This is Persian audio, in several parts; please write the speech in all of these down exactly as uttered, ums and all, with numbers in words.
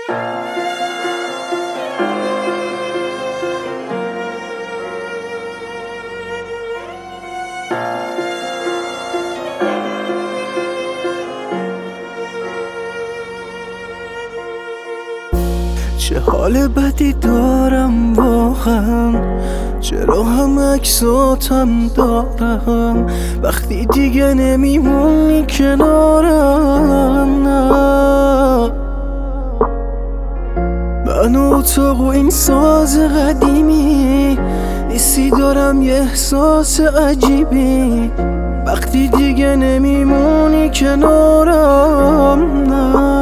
چه حال بدی دارم واقعا، چرا هم عکساتم دارم وقتی دیگه نمیمونی کنارم. نه من و اتاق و این ساز قدیمی حسی دارم، یه احساس عجیبی وقتی دیگه نمیمونی کنارم. نه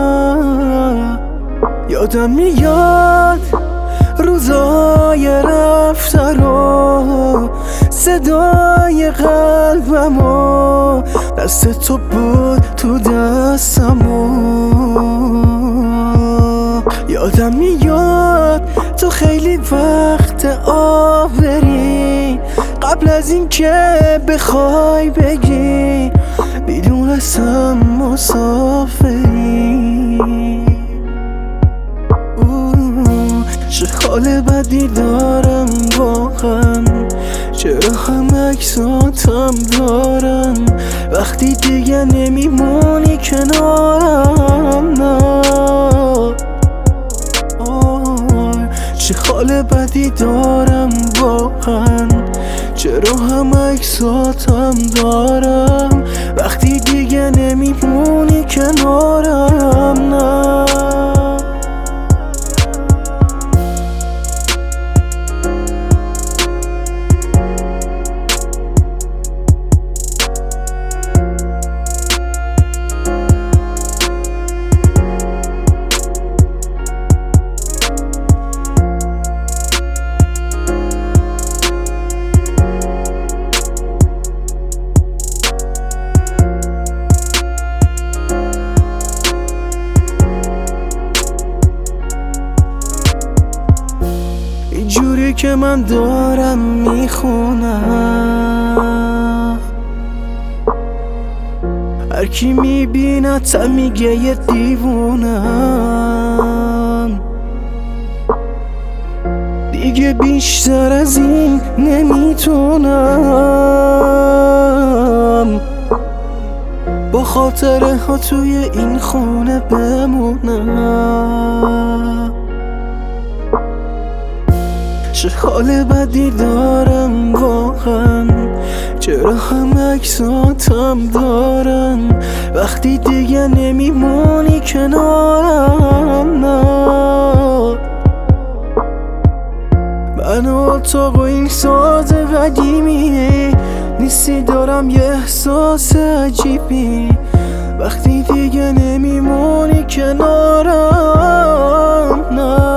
یادم میاد روزای رفته رو، صدای قلبم و دست تو بود تو دستم و یادم میاد تو خیلی وقت آوری قبل از این که بخوای بگی میدونستم مسافری. چه حال بدی دارم واقعا، چرا هم عکساتم دارم وقتی دیگه نمیمونی کنارم. نه چه حال بدی دارم واقعا، چرا هم عکساتم دارم وقتی دیگه نمیمونی کنارم. نه جوری که من دارم میخونم، هر کی میبینت میگه یه دیوونم، دیگه بیشتر از این نمیتونم با خاطره ها توی این خونه بمونم. چه حال بدی دارم واقعا، چرا هم عکساتم دارم وقتی دیگه نمیمونی کنارم. نه من و اتاق و این ساز قدیمی نیستی دارم، یه احساس عجیبی وقتی دیگه نمیمونی کنارم. نه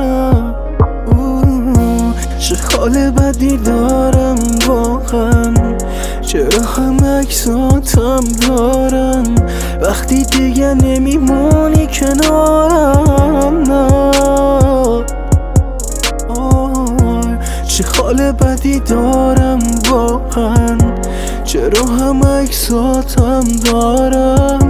چه حال بدی دارم واقعا، چرا هم عکساتم دارم وقتی دیگه نمیمونی کنارم. نه چه حال بدی دارم واقعا، چرا هم عکساتم دارم